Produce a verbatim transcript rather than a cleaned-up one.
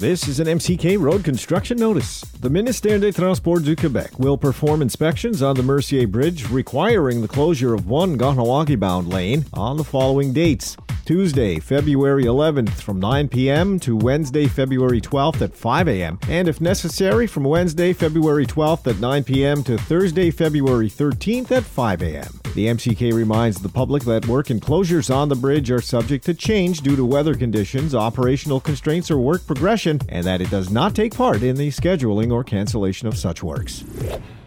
This is an M C K road construction notice. The Ministère des Transports du Québec will perform inspections on the Mercier Bridge, requiring the closure of one Kahnawake-bound lane on the following dates. Tuesday, February eleventh from nine p.m. to Wednesday, February twelfth at five a.m. and if necessary, from Wednesday, February twelfth at nine p.m. to Thursday, February thirteenth at five a.m. The M C K reminds the public that work and closures on the bridge are subject to change due to weather conditions, operational constraints, or work progression, and that it does not take part in the scheduling or cancellation of such works.